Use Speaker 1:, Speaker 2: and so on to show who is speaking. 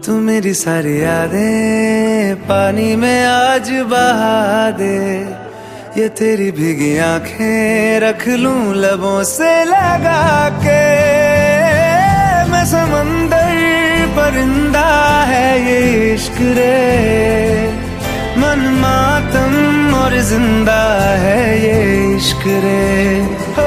Speaker 1: तू मेरी सारी यादें पानी में आज बहा दे। ये तेरी भीगी आंखें रख लूं लबों से लगा के। मैं समंदर परिंदा है ये इश्क रे, मन मातम और जिंदा है ये इश्क रे।